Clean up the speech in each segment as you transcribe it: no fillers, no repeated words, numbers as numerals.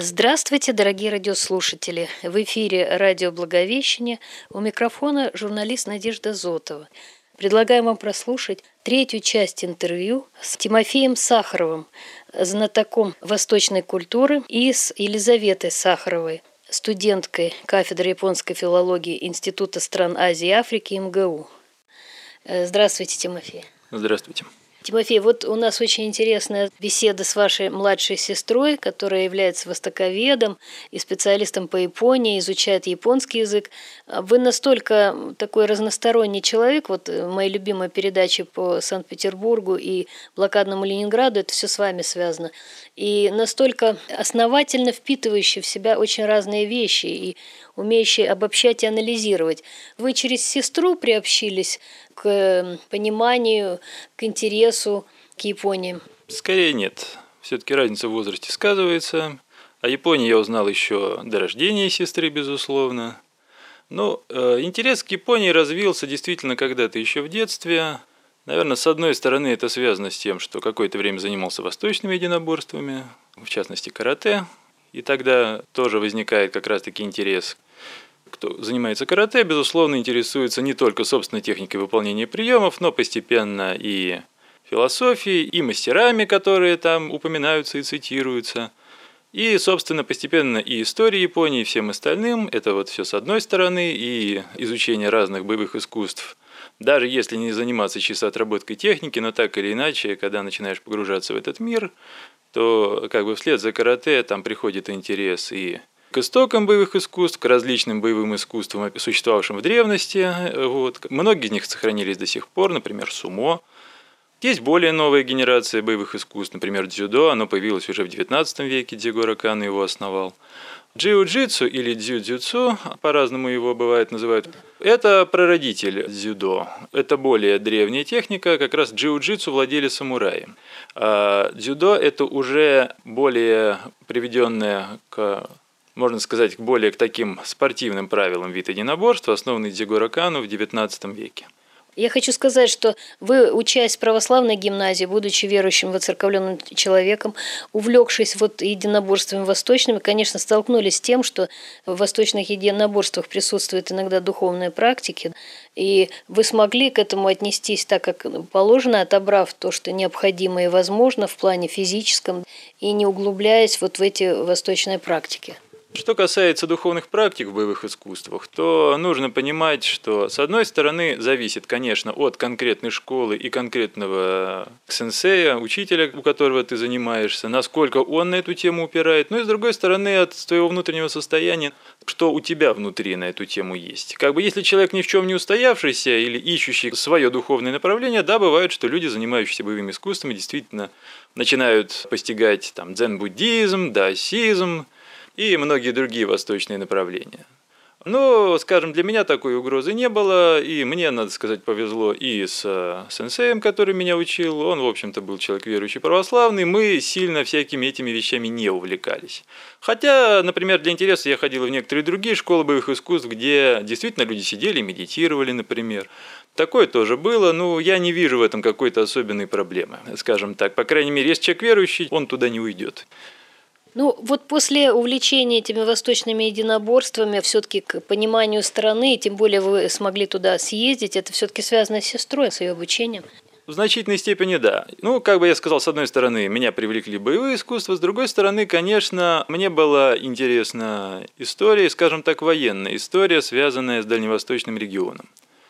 Здравствуйте, дорогие радиослушатели! В эфире радио «Благовещение». У микрофона журналист Надежда Зотова. Предлагаем вам прослушать третью часть интервью с Тимофеем Сахаровым, знатоком восточной культуры, и с Елизаветой Сахаровой, студенткой кафедры японской филологии Института стран Азии и Африки МГУ. Здравствуйте, Тимофей. Здравствуйте. Тимофей, вот у нас очень интересная беседа с вашей младшей сестрой, которая является востоковедом и специалистом по Японии, изучает японский язык. Вы настолько такой разносторонний человек, вот мои любимые передачи по Санкт-Петербургу и блокадному Ленинграду, это все с вами связано, и настолько основательно впитывающий в себя очень разные вещи и умеющий обобщать и анализировать. Вы через сестру приобщились к пониманию, к интересу к Японии? Скорее нет. Все-таки разница в возрасте сказывается. О Японии я узнал еще до рождения сестры, безусловно. Но интерес к Японии развился действительно когда-то еще в детстве. Наверное, с одной стороны, это связано с тем, что какое-то время занимался восточными единоборствами, в частности карате. И тогда тоже возникает как раз-таки интерес. Кто занимается карате, безусловно, интересуется не только собственной техникой выполнения приемов, но постепенно и философией, и мастерами, которые там упоминаются и цитируются, и, собственно, постепенно и историей Японии, и всем остальным. Это вот все с одной стороны, и изучение разных боевых искусств. Даже если не заниматься чисто отработкой техники, но так или иначе, когда начинаешь погружаться в этот мир, то как бы вслед за карате там приходит интерес и к истокам боевых искусств, к различным боевым искусствам, существовавшим в древности. Вот. Многие из них сохранились до сих пор, например, сумо. Есть более новая генерация боевых искусств, например, дзюдо, оно появилось уже в XIX веке, Дзигоро Кано его основал. Джиу-джитсу или дзю-дзюцу, по-разному его бывает называют, это прародитель дзюдо. Это более древняя техника, как раз джиу-джитсу владели самураи. А дзюдо – это уже более приведенная можно сказать, более к таким спортивным правилам вид единоборства, основанный Дзигоро Кано в XIX веке. Я хочу сказать, что вы, учась в православной гимназии, будучи верующим, воцерковленным человеком, увлекшись вот единоборствами восточными, конечно, столкнулись с тем, что в восточных единоборствах присутствуют иногда духовные практики, и вы смогли к этому отнестись так, как положено, отобрав то, что необходимо и возможно в плане физическом, и не углубляясь вот в эти восточные практики. Что касается духовных практик в боевых искусствах, то нужно понимать, что с одной стороны зависит, конечно, от конкретной школы и конкретного сенсея, учителя, у которого ты занимаешься, насколько он на эту тему упирает, но и с другой стороны от твоего внутреннего состояния, что у тебя внутри на эту тему есть. Как бы если человек ни в чем не устоявшийся или ищущий свое духовное направление, да, бывает, что люди, занимающиеся боевыми искусствами, действительно начинают постигать там дзен-буддизм, даосизм, и многие другие восточные направления. Но, скажем, для меня такой угрозы не было, и мне, надо сказать, повезло и с сенсеем, который меня учил. Он, в общем-то, был человек верующий православный. Мы сильно всякими этими вещами не увлекались. Хотя, например, для интереса я ходил в некоторые другие школы боевых искусств, где действительно люди сидели, медитировали, например. Такое тоже было, но я не вижу в этом какой-то особенной проблемы, скажем так. По крайней мере, если человек верующий, он туда не уйдет. Ну, вот после увлечения этими восточными единоборствами, все-таки к пониманию страны, и тем более вы смогли туда съездить, это все-таки связано с сестрой, с ее обучением? В значительной степени да. Ну, как бы я сказал, с одной стороны, меня привлекли боевые искусства, с другой стороны, конечно, мне была интересна история, скажем так, военная история, связанная с дальневосточным регионом.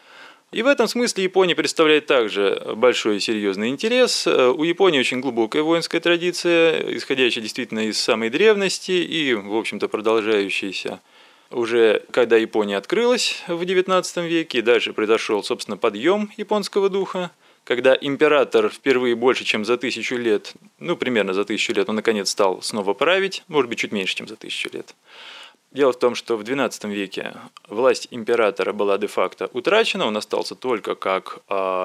И в этом смысле Япония представляет также большой и серьезный интерес. У Японии очень глубокая воинская традиция, исходящая действительно из самой древности и, в общем-то, продолжающаяся уже когда Япония открылась в XIX веке, и дальше произошел, собственно, подъем японского духа, когда император впервые больше, чем за 1000 лет, примерно за 1000 лет, он наконец стал снова править, может быть, чуть меньше, чем за 1000 лет. Дело в том, что в XII веке власть императора была де-факто утрачена, он остался только как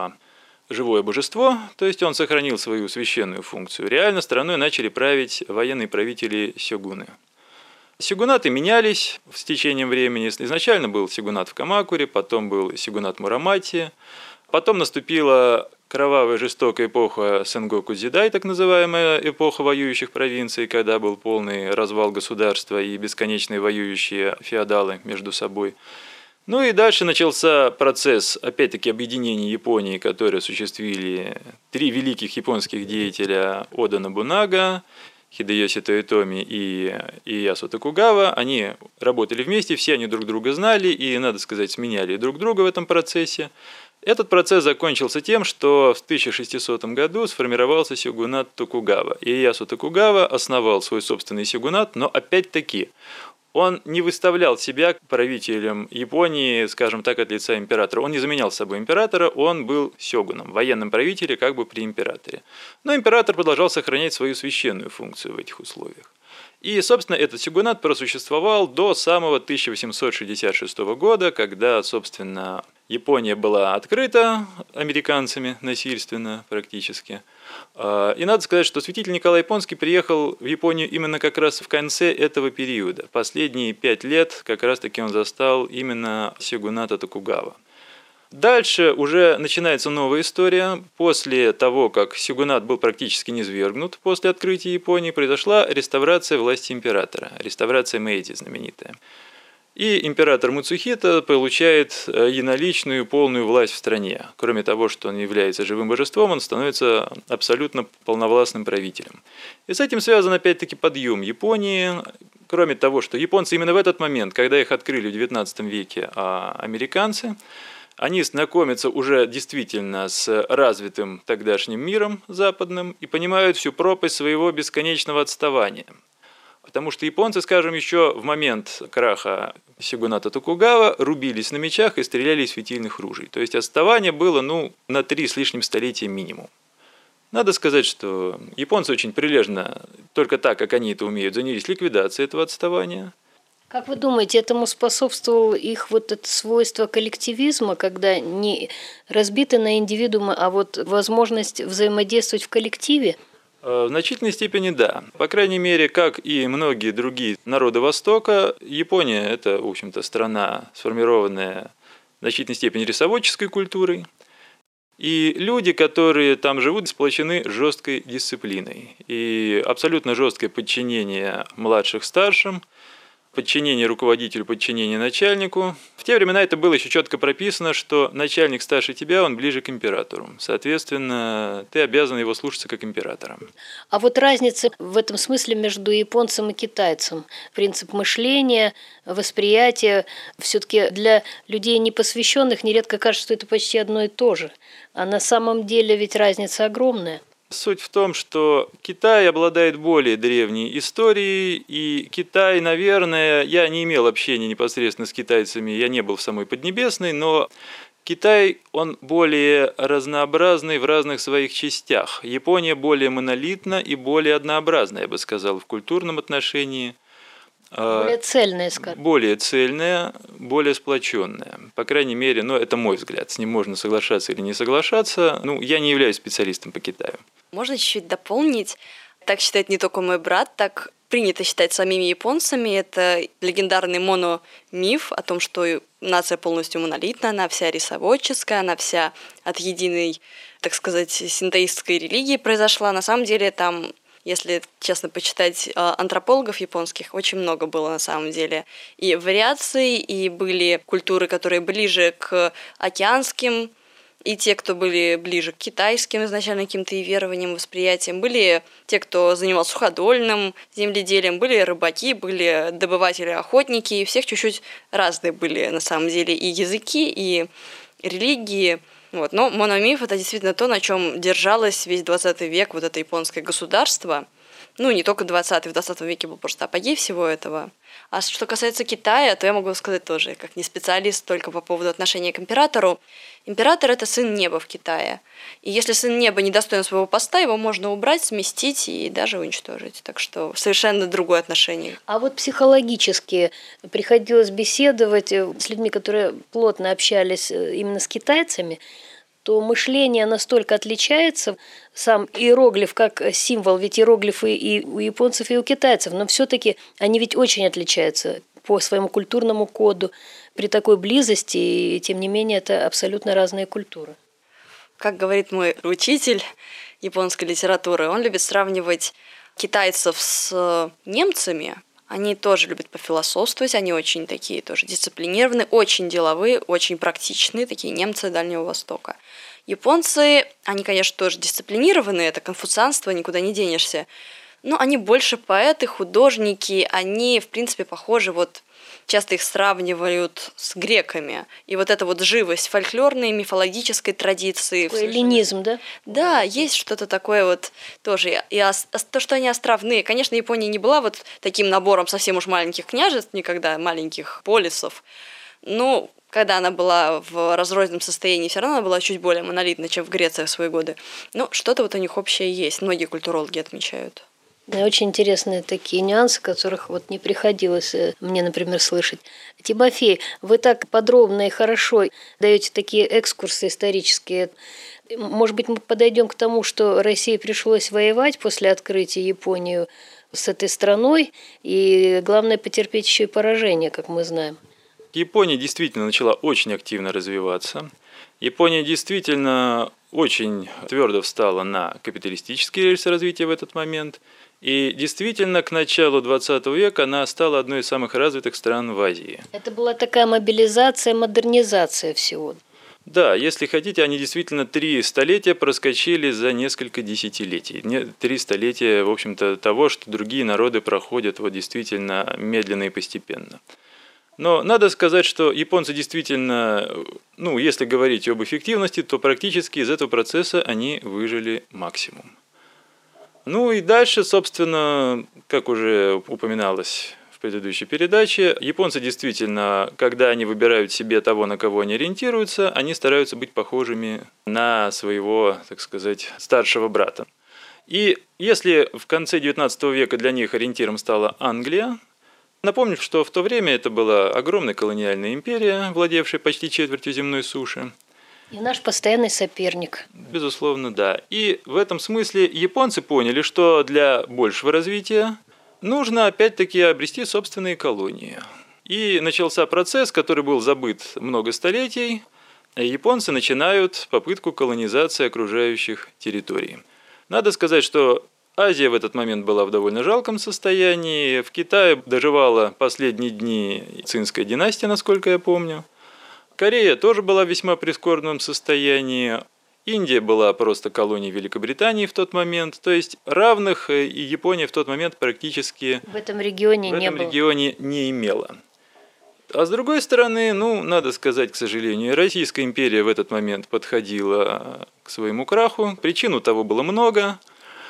живое божество, то есть он сохранил свою священную функцию. Реально страной начали править военные правители сёгуны. Сёгунаты менялись с течением времени. Изначально был сёгунат в Камакуре, потом был сёгунат в Мурамати. Потом наступила кровавая жестокая эпоха Сэнгоку Дзидай, так называемая эпоха воюющих провинций, когда был полный развал государства и бесконечные воюющие феодалы между собой. Ну и дальше начался процесс, опять-таки, объединения Японии, который осуществили три великих японских деятеля: Ода Нобунага, Хидеёси Тоётоми и Иясу Токугава. Они работали вместе, все они друг друга знали и, надо сказать, сменяли друг друга в этом процессе. Этот процесс закончился тем, что в 1600 году сформировался сёгунат Токугава. И Иясу Токугава основал свой собственный сёгунат, но опять-таки он не выставлял себя правителем Японии, скажем так, от лица императора. Он не заменял собой императора, он был сёгуном, военным правителем как бы при императоре. Но император продолжал сохранять свою священную функцию в этих условиях. И, собственно, этот сёгунат просуществовал до самого 1866 года, когда, собственно, Япония была открыта американцами насильственно практически. И надо сказать, что святитель Николай Японский приехал в Японию именно как раз в конце этого периода. Последние 5 лет как раз-таки он застал именно сёгуната Токугава. Дальше уже начинается новая история. После того, как сёгунат был практически низвергнут после открытия Японии, произошла реставрация власти императора, реставрация Мэйдзи знаменитая. И император Муцухита получает единоличную полную власть в стране. Кроме того, что он является живым божеством, он становится абсолютно полновластным правителем. И с этим связан опять-таки подъем Японии. Кроме того, что японцы именно в этот момент, когда их открыли в XIX веке американцы, они знакомятся уже действительно с развитым тогдашним миром западным и понимают всю пропасть своего бесконечного отставания. Потому что японцы, скажем, еще в момент краха сёгуната Токугава рубились на мечах и стреляли из фитильных ружей. То есть отставание было на 3 с лишним столетия минимум. Надо сказать, что японцы очень прилежно, только так, как они это умеют, занялись ликвидацией этого отставания. Как вы думаете, этому способствовало их вот это свойство коллективизма, когда не разбиты на индивидуумы, а вот возможность взаимодействовать в коллективе? В значительной степени да. По крайней мере, как и многие другие народы Востока, Япония – это, в общем-то, страна, сформированная в значительной степени рисоводческой культурой. И люди, которые там живут, сплочены жесткой дисциплиной. И абсолютно жесткое подчинение младших старшим, подчинение руководителю, подчинение начальнику. В те времена это было еще четко прописано, что начальник старше тебя, он ближе к императору. Соответственно, ты обязан его слушаться как императора. А вот разница в этом смысле между японцем и китайцем. Принцип мышления, восприятия. Все-таки для людей непосвященных нередко кажется, что это почти одно и то же. А на самом деле ведь разница огромная. Суть в том, что Китай обладает более древней историей, и Китай, наверное, я не имел общения непосредственно с китайцами, я не был в самой Поднебесной, но Китай, он более разнообразный в разных своих частях. Япония более монолитна и более однообразна, я бы сказал, в культурном отношении. Более цельная, скажем. Более цельная, более сплоченная. По крайней мере, это мой взгляд. С ним можно соглашаться или не соглашаться. Я не являюсь специалистом по Китаю. Можно чуть-чуть дополнить. Так считает не только мой брат, так принято считать самими японцами. Это легендарный мономиф о том, что нация полностью монолитна, она вся рисоводческая, она вся от единой, так сказать, синтоистской религии произошла. На самом деле там, если честно почитать антропологов японских, очень много было на самом деле и вариаций, и были культуры, которые ближе к океанским, и те, кто были ближе к китайским изначально каким-то и верованиям, восприятиям. Были те, кто занимался суходольным земледелием, были рыбаки, были добыватели, охотники, и всех чуть-чуть разные были на самом деле и языки, и религии. Но мономиф – это действительно то, на чем держалось весь 20 век, вот это японское государство. Не только 20-й, в 20 веке был просто апогей всего этого. А что касается Китая, то я могу сказать тоже, как не специалист, только по поводу отношения к императору. Император – это сын неба в Китае. И если сын неба не достоин своего поста, его можно убрать, сместить и даже уничтожить. Так что совершенно другое отношение. А вот психологически приходилось беседовать с людьми, которые плотно общались именно с китайцами, то мышление настолько отличается, сам иероглиф как символ, ведь иероглифы и у японцев, и у китайцев, но все-таки они ведь очень отличаются по своему культурному коду при такой близости, и тем не менее это абсолютно разные культуры. Как говорит мой учитель японской литературы, он любит сравнивать китайцев с немцами. Они тоже любят пофилософствовать, они очень такие тоже дисциплинированные, очень деловые, очень практичные, такие немцы Дальнего Востока. Японцы, они, конечно, тоже дисциплинированные, это конфуцианство, никуда не денешься, но они больше поэты, художники, они, в принципе, похожи, часто их сравнивают с греками. И эта живость фольклорной, мифологической традиции. Эллинизм, да? Да, есть что-то такое тоже. И то, что они островные. Конечно, Япония не была таким набором совсем уж маленьких княжеств, никогда маленьких полисов. Но когда она была в разрозненном состоянии, все равно она была чуть более монолитна, чем в Греции в свои годы. Но что-то у них общее есть. Многие культурологи отмечают. Очень интересные такие нюансы, которых не приходилось мне, например, слышать. Тимофей, вы так подробно и хорошо даете такие экскурсы исторические. Может быть, мы подойдем к тому, что России пришлось воевать после открытия Японии с этой страной, и главное потерпеть еще и поражение, как мы знаем. Япония действительно начала очень активно развиваться. Япония действительно очень твердо встала на капиталистические рельсы развития в этот момент. И действительно, к началу 20 века она стала одной из самых развитых стран в Азии. Это была такая мобилизация, модернизация всего. Да, если хотите, они действительно 3 столетия проскочили за несколько десятилетий. 3 столетия, в общем-то, того, что другие народы проходят действительно медленно и постепенно. Но надо сказать, что японцы действительно, если говорить об эффективности, то практически из этого процесса они выжили максимум. И дальше, собственно, как уже упоминалось в предыдущей передаче, японцы действительно, когда они выбирают себе того, на кого они ориентируются, они стараются быть похожими на своего, так сказать, старшего брата. И если в конце XIX века для них ориентиром стала Англия, напомню, что в то время это была огромная колониальная империя, владевшая почти четвертью земной суши. И наш постоянный соперник. Безусловно, да. И в этом смысле японцы поняли, что для большего развития нужно опять-таки обрести собственные колонии. И начался процесс, который был забыт много столетий. Японцы начинают попытку колонизации окружающих территорий. Надо сказать, что Азия в этот момент была в довольно жалком состоянии. В Китае доживала последние дни Цинская династия, насколько я помню. Корея тоже была в весьма прискорбном состоянии. Индия была просто колонией Великобритании в тот момент. То есть равных и Япония в тот момент практически в этом регионе не имела. А с другой стороны, надо сказать, к сожалению, Российская империя в этот момент подходила к своему краху. Причин того было много.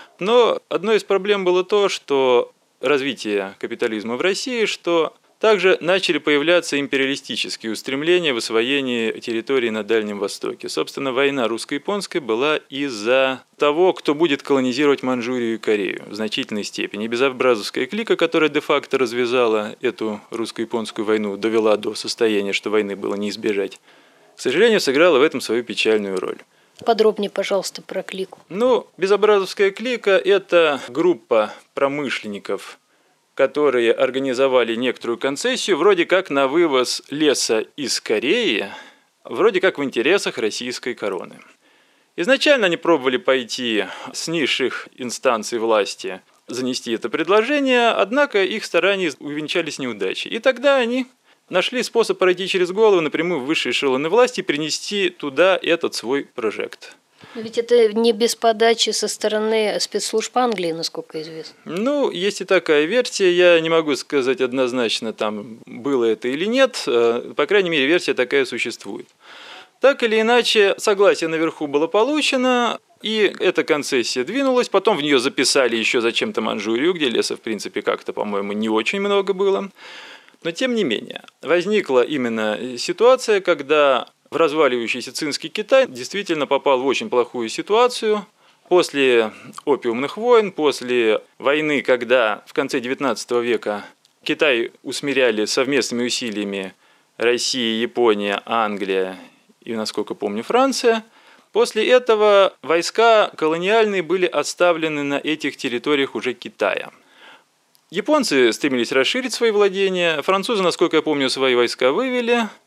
Но одной из проблем было то, что развитие капитализма в России, что также начали появляться империалистические устремления в освоении территорий на Дальнем Востоке. Собственно, война русско-японская была из-за того, кто будет колонизировать Манчжурию и Корею в значительной степени. Безобразовская клика, которая де-факто развязала эту русско-японскую войну, довела до состояния, что войны было не избежать, к сожалению, сыграла в этом свою печальную роль. Подробнее, пожалуйста, про клику. Безобразовская клика – это группа промышленников, которые организовали некоторую концессию, вроде как на вывоз леса из Кореи, вроде как в интересах российской короны. Изначально они пробовали пойти с низших инстанций власти, занести это предложение, однако их старания увенчались неудачей. И тогда они нашли способ пройти через голову напрямую в высшие эшелоны власти и принести туда этот свой прожект. Но ведь это не без подачи со стороны спецслужб Англии, насколько известно. Есть и такая версия. Я не могу сказать однозначно, там было это или нет. По крайней мере, версия такая существует. Так или иначе, согласие наверху было получено, и эта концессия двинулась. Потом в нее записали еще зачем-то Манчжурию, где леса, в принципе, как-то, по-моему, не очень много было. Но, тем не менее, возникла именно ситуация, когда в разваливающийся Цинский Китай действительно попал в очень плохую ситуацию. После опиумных войн, после войны, когда в конце XIX века Китай усмиряли совместными усилиями Россия, Япония, Англия и, насколько помню, Франция, после этого войска колониальные были отставлены на этих территориях уже Китая. Японцы стремились расширить свои владения, французы, насколько я помню, свои войска вывели.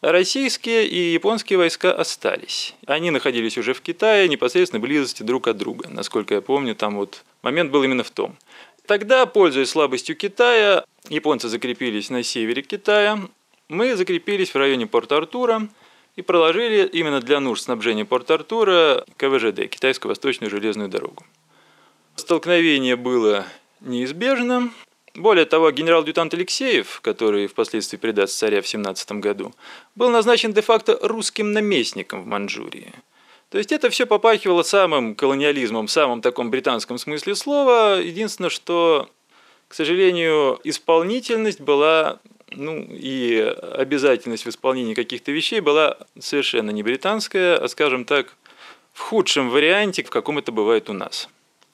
А российские и японские войска остались. Они находились уже в Китае, непосредственно близости друг от друга. Насколько я помню, там вот момент был именно в том. Тогда, пользуясь слабостью Китая, японцы закрепились на севере Китая, мы закрепились в районе Порт-Артура и проложили именно для нужд снабжения Порт-Артура КВЖД, Китайско-Восточную железную дорогу. Столкновение было неизбежно. Более того, генерал-адъютант Алексеев, который впоследствии предаст царя в 17 году, был назначен де-факто русским наместником в Маньчжурии. То есть это все попахивало самым колониализмом, в самом таком британском смысле слова. Единственное, что, к сожалению, исполнительность была, и обязательность в исполнении каких-то вещей была совершенно не британская, а, скажем так, в худшем варианте, в каком это бывает у нас.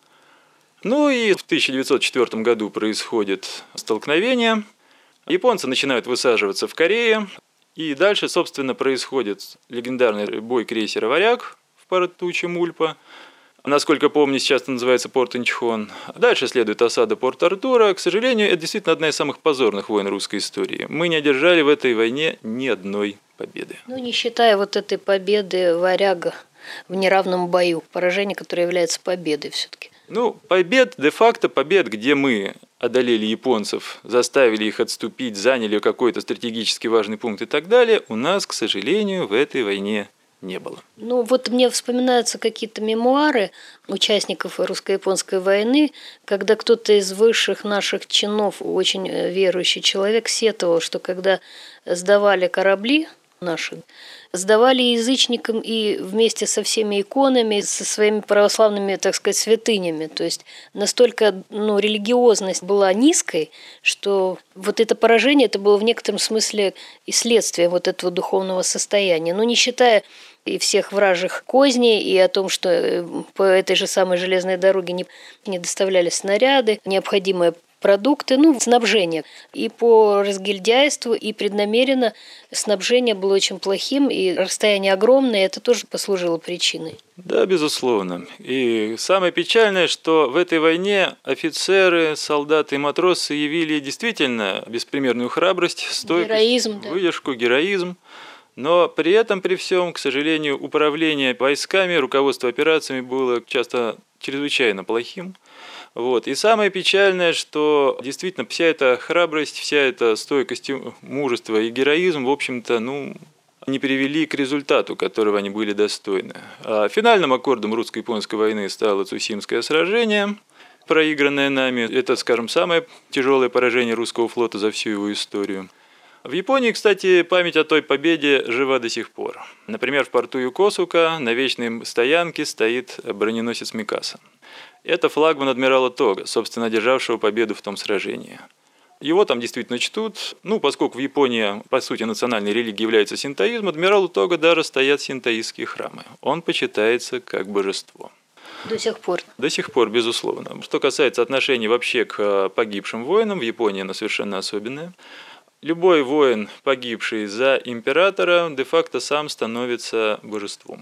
Ну и в 1904 году происходит столкновение. Японцы начинают высаживаться в Корее. И дальше, собственно, происходит легендарный бой крейсера «Варяг» в порту Чемульпа. Насколько помню, сейчас это называется порт Инчхон. Дальше следует осада Порт-Артура. К сожалению, это действительно одна из самых позорных войн русской истории. Мы не одержали в этой войне ни одной победы. Не считая вот этой победы «Варяга» в неравном бою, поражение, которое является победой все-таки. Побед, де-факто побед, где мы одолели японцев, заставили их отступить, заняли какой-то стратегически важный пункт и так далее, у нас, к сожалению, в этой войне не было. Мне вспоминаются какие-то мемуары участников русско-японской войны, когда кто-то из высших наших чинов, очень верующий человек, сетовал, что когда сдавали корабли наши, сдавали язычникам и вместе со всеми иконами, со своими православными, так сказать, святынями. То есть настолько религиозность была низкой, что вот это поражение, это было в некотором смысле и следствие вот этого духовного состояния. Не считая и всех вражьих козней, и о том, что по этой же самой железной дороге не доставлялись снаряды, необходимые продукты, снабжение. И по разгильдяйству, и преднамеренно снабжение было очень плохим, и расстояние огромное, и это тоже послужило причиной. Да, безусловно. И самое печальное, что в этой войне офицеры, солдаты и матросы явили действительно беспримерную храбрость, стойкость, выдержку, героизм. Но при этом, при всем, к сожалению, управление войсками, руководство операциями было часто чрезвычайно плохим. И самое печальное, что действительно вся эта храбрость, вся эта стойкость, мужество и героизм, в общем-то, не привели к результату, которого они были достойны. А финальным аккордом русско-японской войны стало Цусимское сражение, проигранное нами. Это, скажем, самое тяжелое поражение русского флота за всю его историю. В Японии, кстати, память о той победе жива до сих пор. Например, в порту Юкосука на вечной стоянке стоит броненосец Микаса. Это флагман адмирала Тога, собственно, одержавшего победу в том сражении. Его там действительно чтут. Поскольку в Японии, по сути, национальной религией является синтоизм, адмиралу Тога даже стоят синтоистские храмы. Он почитается как божество. До сих пор? До сих пор, безусловно. Что касается отношений вообще к погибшим воинам, в Японии оно совершенно особенное. Любой воин, погибший за императора, де-факто сам становится божеством.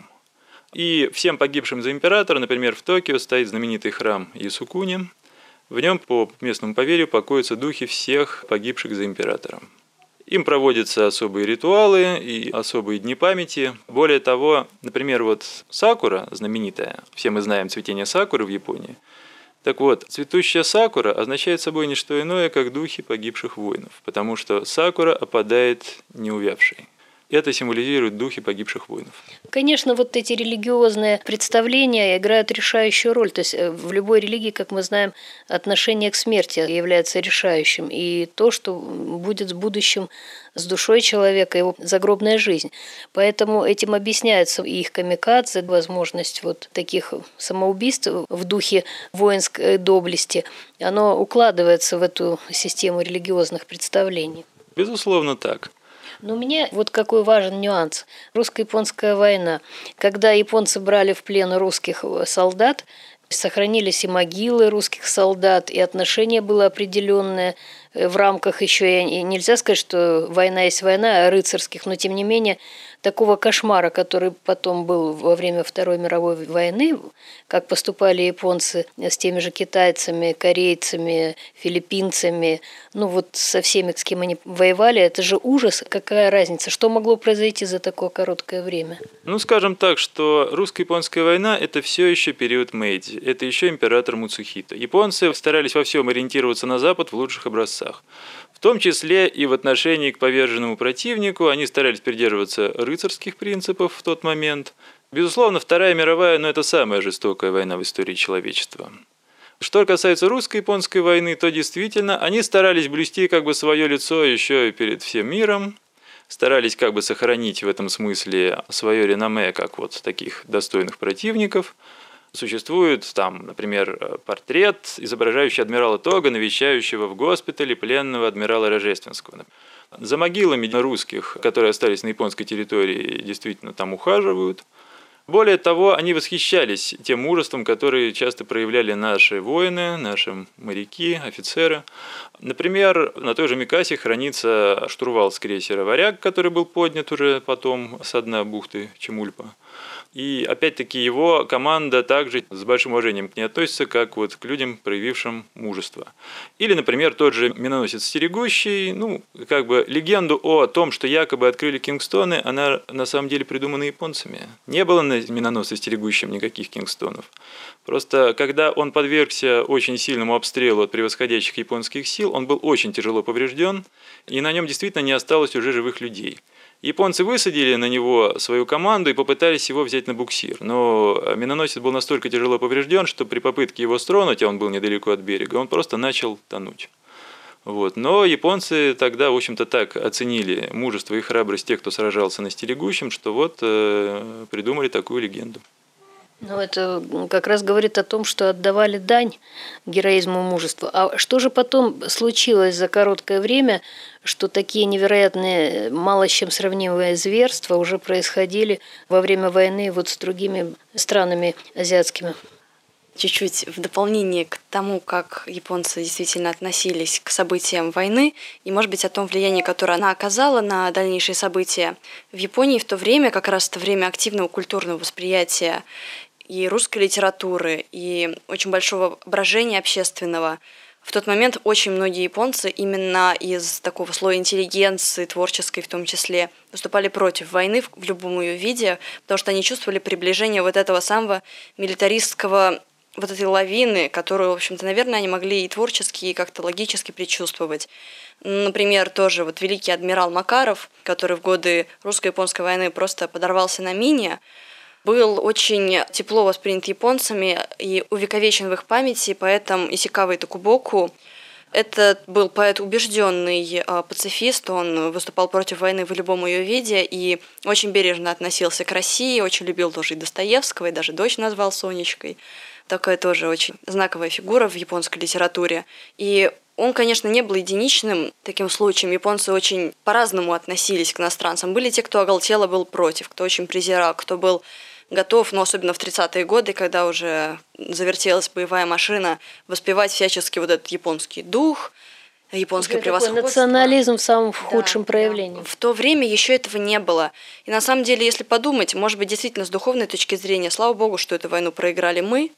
И всем погибшим за императора, например, в Токио стоит знаменитый храм Ясукуни. В нем, по местному поверью, покоятся духи всех погибших за императора. Им проводятся особые ритуалы и особые дни памяти. Более того, например, сакура, знаменитая, все мы знаем цветение сакуры в Японии. Так вот, цветущая сакура означает собой не что иное, как духи погибших воинов, потому что сакура опадает неувявшей. Это символизирует духи погибших воинов. Конечно, эти религиозные представления играют решающую роль. То есть в любой религии, как мы знаем, отношение к смерти является решающим. И то, что будет в будущем с душой человека, его загробная жизнь. Поэтому этим объясняется и их камикадзе, возможность таких самоубийств в духе воинской доблести. Оно укладывается в эту систему религиозных представлений. Безусловно, так. Но у меня какой важен нюанс. Русско-японская война. Когда японцы брали в плен русских солдат, сохранились и могилы русских солдат, и отношение было определенное в рамках еще, нельзя сказать, что война есть война рыцарских, но тем не менее такого кошмара, который потом был во время Второй мировой войны, как поступали японцы с теми же китайцами, корейцами, филиппинцами, ну вот со всеми, с кем они воевали, это же ужас. Какая разница? Что могло произойти за такое короткое время? Ну, скажем так, что русско-японская война – это все еще период Мэйдзи, это еще император Муцухита. Японцы старались во всем ориентироваться на Запад в лучших образцах. В том числе и в отношении к поверженному противнику они старались придерживаться рыцарских принципов в тот момент. Безусловно, Вторая мировая, но это самая жестокая война в истории человечества. Что касается русско-японской войны, то действительно они старались блюсти как бы свое лицо еще и перед всем миром, старались как бы сохранить в этом смысле свое реноме как вот таких достойных противников. Существует там, например, портрет, изображающий адмирала Тога, навещающего в госпитале пленного адмирала Рожественского. За могилами русских, которые остались на японской территории, действительно там ухаживают. Более того, они восхищались тем мужеством, которое часто проявляли наши воины, наши моряки, офицеры. Например, на той же Микасе хранится штурвал с крейсера «Варяг», который был поднят уже потом со дна бухты Чемульпа. И опять-таки его команда также с большим уважением к ней относится, как вот к людям, проявившим мужество. Или, например, тот же миноносец «Стерегущий», ну, как бы легенду о том, что якобы открыли Кингстоны, она на самом деле придумана японцами. Не было на миноносце «Стерегущем» никаких Кингстонов. Просто когда он подвергся очень сильному обстрелу от превосходящих японских сил, он был очень тяжело поврежден, и на нем действительно не осталось уже живых людей. Японцы высадили на него свою команду и попытались его взять на буксир. Но миноносец был настолько тяжело поврежден, что при попытке его стронуть, а он был недалеко от берега, он просто начал тонуть. Вот. Но японцы тогда, в общем-то, так оценили мужество и храбрость тех, кто сражался на Стерегущем, что вот придумали такую легенду. Ну, это как раз говорит о том, что отдавали дань героизму и мужеству. А что же потом случилось за короткое время, что такие невероятные, мало с чем сравнимые зверства уже происходили во время войны вот с другими странами азиатскими? Чуть-чуть в дополнение к тому, как японцы действительно относились к событиям войны, и, может быть, о том влиянии, которое она оказала на дальнейшие события. В Японии в то время, как раз это время активного культурного восприятия и русской литературы, и очень большого брожения общественного, в тот момент очень многие японцы именно из такого слоя интеллигенции, творческой в том числе, выступали против войны в любом ее виде, потому что они чувствовали приближение вот этого самого милитаристского, вот этой лавины, которую, в общем-то, наверное, они могли и творчески, и как-то логически предчувствовать. Например, тоже вот великий адмирал Макаров, который в годы русско-японской войны просто подорвался на мине, был очень тепло воспринят японцами и увековечен в их памяти поэтом Исикавой Токубоку. Это был поэт убежденный пацифист, он выступал против войны в любом ее виде и очень бережно относился к России, очень любил тоже и Достоевского, и даже дочь назвал Сонечкой. Такая тоже очень знаковая фигура в японской литературе. И он, конечно, не был единичным таким случаем. Японцы очень по-разному относились к иностранцам. Были те, кто оголтело был против, кто очень презирал, кто был готов, но особенно в 30-е годы, когда уже завертелась боевая машина, воспевать всячески вот этот японский дух, японское превосходство. Национализм в самом худшем проявлении. В то время еще этого не было. И на самом деле, если подумать, может быть, действительно с духовной точки зрения, слава богу, что эту войну проиграли мы,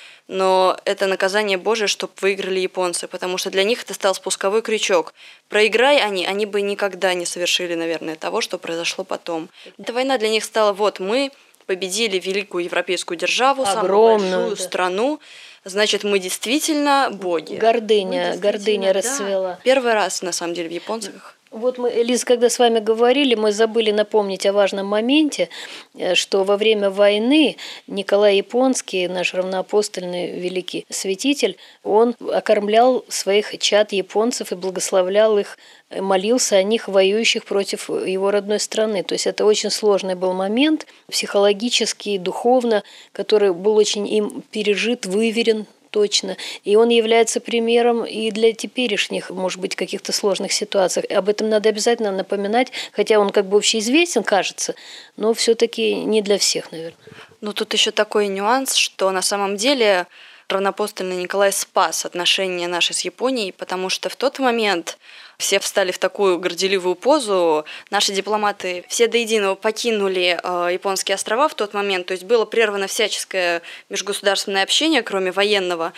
но это наказание Божие, чтобы выиграли японцы, потому что для них это стал спусковой крючок. Проиграй они бы никогда не совершили, наверное, того, что произошло потом. Эта война для них стала, вот мы победили великую европейскую державу, огромную, самую большую страну, значит, мы действительно боги. Гордыня расцвела. Да. Первый раз, на самом деле, в японцах. Вот мы, Лиза, когда с вами говорили, мы забыли напомнить о важном моменте, что во время войны Николай Японский, наш равноапостольный великий святитель, он окормлял своих чад японцев и благословлял их, молился о них, воюющих против его родной страны. То есть это очень сложный был момент, психологически, духовно, который был очень им пережит, выверен. Точно. И он является примером и для теперешних, может быть, каких-то сложных ситуаций. Об этом надо обязательно напоминать, хотя он как бы общеизвестен, кажется, но все-таки не для всех, наверное. Ну, тут еще такой нюанс, что на самом деле равноапостольный Николай спас отношения наши с Японией, потому что в тот момент все встали в такую горделивую позу. Наши дипломаты все до единого покинули японские острова в тот момент. То есть было прервано всяческое межгосударственное общение, кроме военного.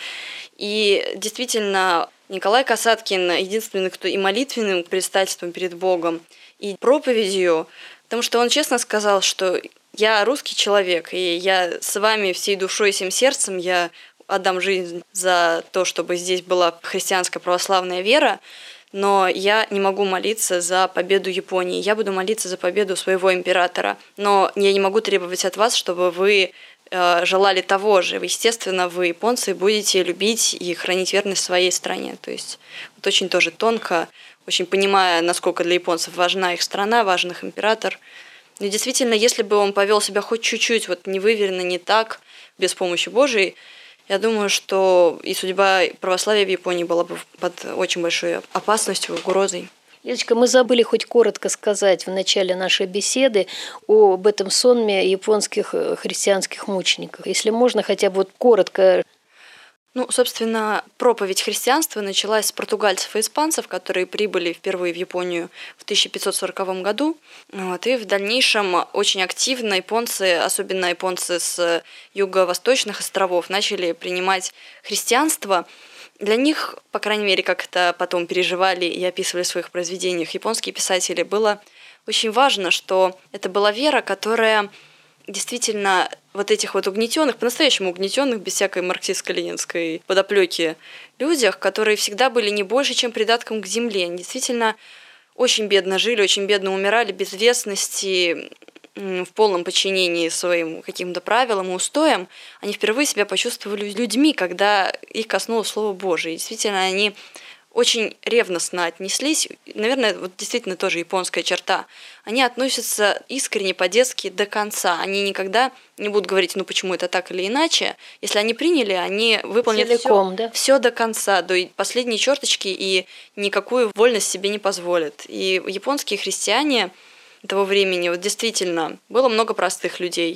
И действительно, Николай Касаткин единственный, кто и молитвенным предстательством перед Богом, и проповедью, потому что он честно сказал, что я русский человек, и я с вами всей душой и всем сердцем, я отдам жизнь за то, чтобы здесь была христианская православная вера, но я не могу молиться за победу Японии. Я буду молиться за победу своего императора. Но я не могу требовать от вас, чтобы вы желали того же. Естественно, вы, японцы, будете любить и хранить верность своей стране. То есть вот очень тоже тонко, очень понимая, насколько для японцев важна их страна, важен их император. Но действительно, если бы он повел себя хоть чуть-чуть вот невыверенно, не так, без помощи Божией, я думаю, что и судьба православия в Японии была бы под очень большой опасностью, угрозой. Лидочка, мы забыли хоть коротко сказать в начале нашей беседы об этом сонме японских христианских мучеников. Если можно, хотя бы вот коротко. Ну, собственно, проповедь христианства началась с португальцев и испанцев, которые прибыли впервые в Японию в 1540 году. И в дальнейшем очень активно японцы, особенно японцы с юго-восточных островов, начали принимать христианство. Для них, по крайней мере, как это потом переживали и описывали в своих произведениях японские писатели, было очень важно, что это была вера, которая действительно вот этих вот угнетенных, по-настоящему угнетенных, без всякой марксистско-ленинской подоплеки людях, которые всегда были не больше, чем придатком к земле. Они действительно очень бедно жили, очень бедно умирали, без вестности, в полном подчинении своим каким-то правилам и устоям. Они впервые себя почувствовали людьми, когда их коснулось Слово Божие. И действительно, они очень ревностно отнеслись, наверное, вот действительно тоже японская черта. Они относятся искренне, по-детски до конца. Они никогда не будут говорить, ну почему это так или иначе. Если они приняли, они выполнят все до конца, до последней черточки, и никакую вольность себе не позволят. И японские христиане того времени, вот действительно, было много простых людей.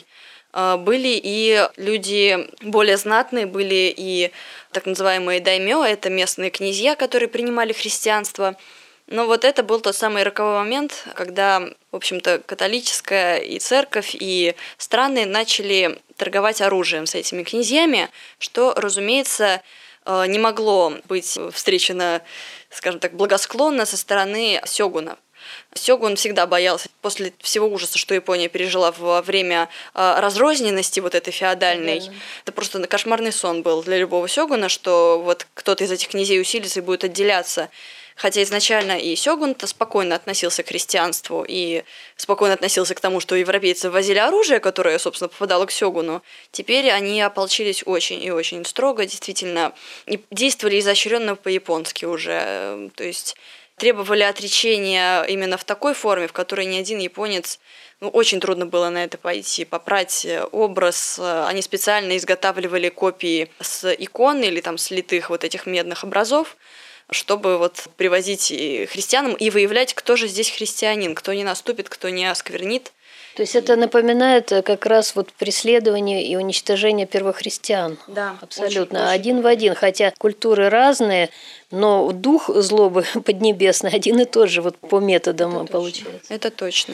Были и люди более знатные, были и так называемые даймё, это местные князья, которые принимали христианство. Но вот это был тот самый роковой момент, когда, в общем-то, католическая и церковь, и страны начали торговать оружием с этими князьями, что, разумеется, не могло быть встречено, скажем так, благосклонно со стороны сёгуна. Сёгун всегда боялся, после всего ужаса, что Япония пережила во время разрозненности вот этой феодальной, это просто кошмарный сон был для любого сёгуна, что вот кто-то из этих князей усилится и будет отделяться. Хотя изначально и сёгун-то спокойно относился к христианству и спокойно относился к тому, что европейцы ввозили оружие, которое, собственно, попадало к сёгуну. Теперь они ополчились очень и очень строго, действительно, и действовали изощренно по-японски уже, то есть требовали отречения именно в такой форме, в которой ни один японец, очень трудно было на это пойти, попрать образ. Они специально изготавливали копии с икон или там слитых вот этих медных образов, чтобы вот привозить христианам и выявлять, кто же здесь христианин, кто не наступит, кто не осквернит. То есть это напоминает как раз вот преследование и уничтожение первохристиан. Да, абсолютно. Очень, один в один, хотя культуры разные, но дух злобы поднебесный один и тот же, вот по методам это получается. Это точно.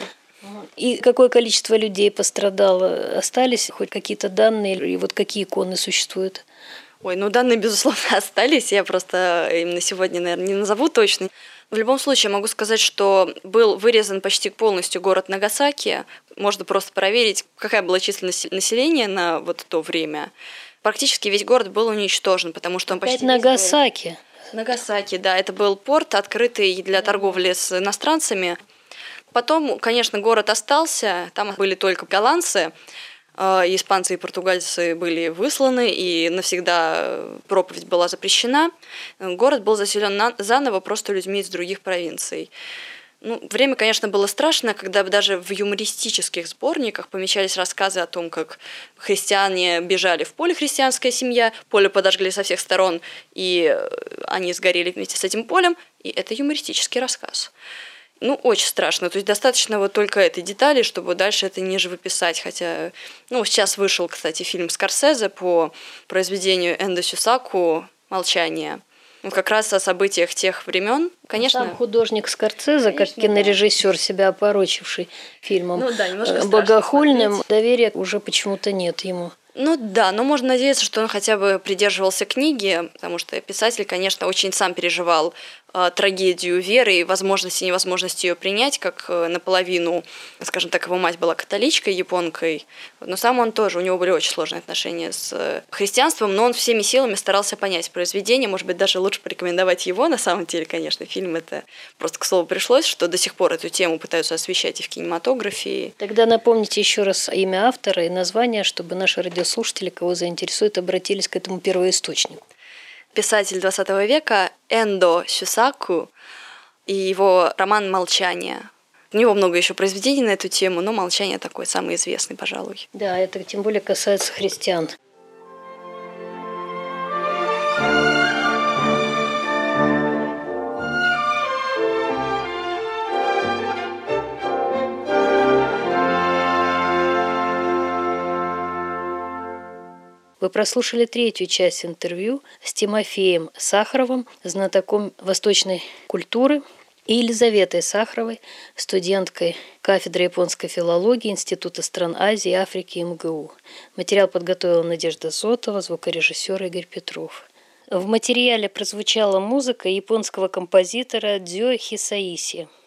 И какое количество людей пострадало? Остались хоть какие-то данные? И вот какие иконы существуют? Ой, данные, безусловно, остались. Я просто именно сегодня, наверное, не назову точно. В любом случае, могу сказать, что был вырезан почти полностью город Нагасаки. Можно просто проверить, какая была численность населения на вот то время. Практически весь город был уничтожен, потому что он почти... Нагасаки. Нагасаки, да. Это был порт, открытый для торговли с иностранцами. Потом, конечно, город остался. Там были только голландцы. Испанцы и португальцы были высланы, и навсегда проповедь была запрещена. Город был заселен заново просто людьми из других провинций. Время, конечно, было страшное, когда даже в юмористических сборниках помещались рассказы о том, как христиане бежали в поле, христианская семья, поле подожгли со всех сторон, и они сгорели вместе с этим полем, и это юмористический рассказ. Очень страшно. То есть достаточно вот только этой детали, чтобы дальше это не живописать. Хотя, сейчас вышел, кстати, фильм Скорсезе по произведению Эндо Сюсаку «Молчание». как раз о событиях тех времен, конечно. Сам художник Скорсезе, как кинорежиссер, себя опорочивший фильмом немножко богохульным, доверия уже почему-то нет ему. Ну да, но можно надеяться, что он хотя бы придерживался книги, потому что писатель, конечно, очень сам переживал трагедию веры и возможности и невозможности ее принять, как наполовину, скажем так, его мать была католичкой, японкой, но сам он тоже, у него были очень сложные отношения с христианством, но он всеми силами старался понять произведение, может быть, даже лучше порекомендовать его, на самом деле, конечно, фильм это просто к слову пришлось, что до сих пор эту тему пытаются освещать и в кинематографе. Тогда напомните еще раз имя автора и название, чтобы наши радиослушатели, кого заинтересует, обратились к этому первоисточнику. Писатель 20 века Эндо Сюсаку и его роман «Молчание». У него много еще произведений на эту тему, но «Молчание» такой самый известный, пожалуй. Да, это тем более касается христиан. Вы прослушали третью часть интервью с Тимофеем Сахаровым, знатоком восточной культуры, и Елизаветой Сахаровой, студенткой кафедры японской филологии Института стран Азии и Африки МГУ. Материал подготовила Надежда Зотова, звукорежиссер Игорь Петров. В материале прозвучала музыка японского композитора Дзё Хисаиси.